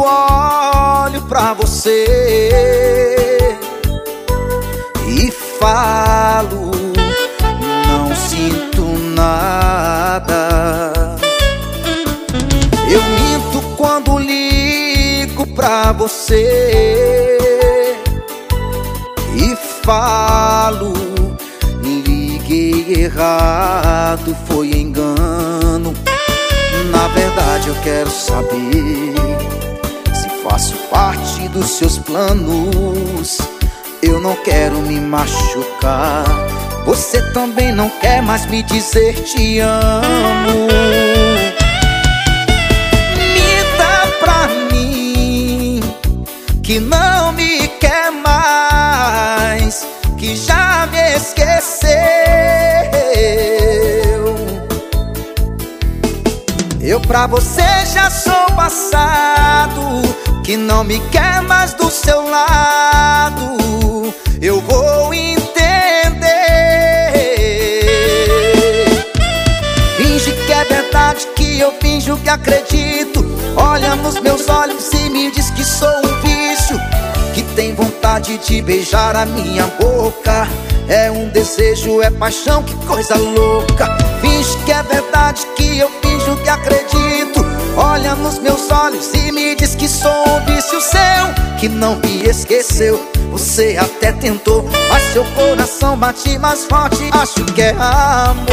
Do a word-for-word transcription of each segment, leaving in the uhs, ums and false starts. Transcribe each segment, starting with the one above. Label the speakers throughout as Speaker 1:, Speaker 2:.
Speaker 1: olho pra você e falo, não sinto nada. Eu minto quando ligo pra você e falo, liguei errado, foi engano. Na verdade eu quero saber se faço parte dos seus planos. Eu não quero me machucar, você também não quer mais me dizer te amo. Minta pra mim que não me quer mais, que já me esqueceu. Eu pra você já sou passado, que não me quer mais do seu lado. Eu vou entender. Finge que é verdade, que eu finjo que acredito. Olha nos meus olhos e me diz que sou um vício, que tem vontade de beijar a minha boca. É um desejo, é paixão, que coisa louca. Finge que é verdade, que eu finjo que acredito. Olha nos meus olhos e me diz que sou um vício seu, que não me esqueceu. Você até tentou, mas seu coração bate mais forte. Acho que é amor.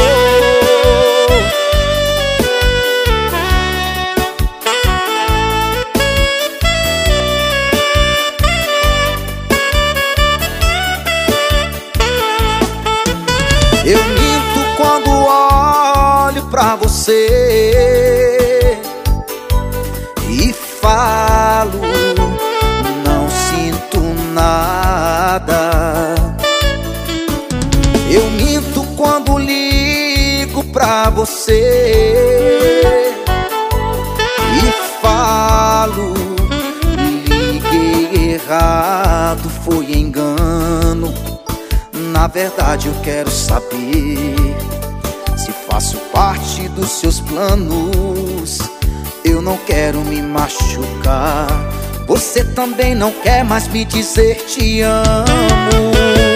Speaker 1: Eu minto quando olho pra você e falo, não sinto nada. Eu minto quando ligo pra você e falo, liguei errado, foi engano. Na verdade eu quero saber se faço parte dos seus planos. Eu não quero me machucar, você também não quer mais me dizer te amo.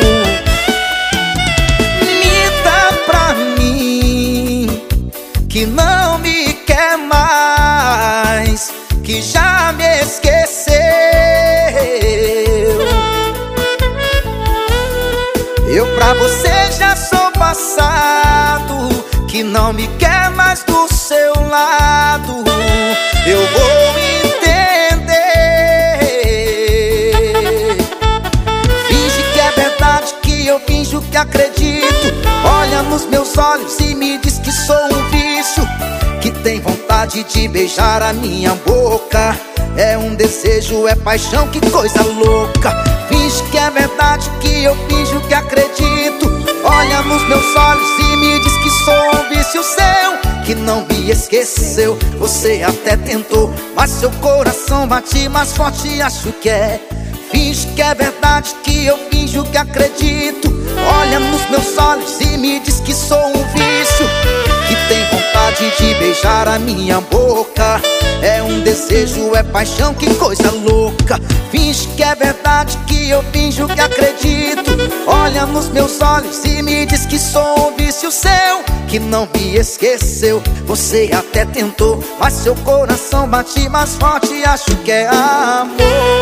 Speaker 1: Minta pra mim que não me quer mais, que já me esqueceu. Eu pra você já sou passado, que não me quer mais do seu lado. Eu vou entender. Finge que é verdade, que eu finjo que acredito. Olha nos meus olhos e me diz que sou um vício, que tem vontade de beijar a minha boca. É um desejo, é paixão, que coisa louca. Finge que é verdade, que eu finjo que acredito. Olha nos meus olhos e me diz que sou um vício seu, que não me esqueceu. Você até tentou, mas seu coração bate mais forte. Acho que é. Finge que é verdade, que eu finjo que acredito. Olha nos meus olhos e me diz que sou um vício, que tem vontade de beijar a minha boca. É um desejo, é paixão, que coisa louca. Finge que é verdade, que eu finjo que acredito. Olha nos meus olhos e me diz que sou um vício seu, que não me esqueceu. Você até tentou, mas seu coração bate mais forte. Acho que é amor.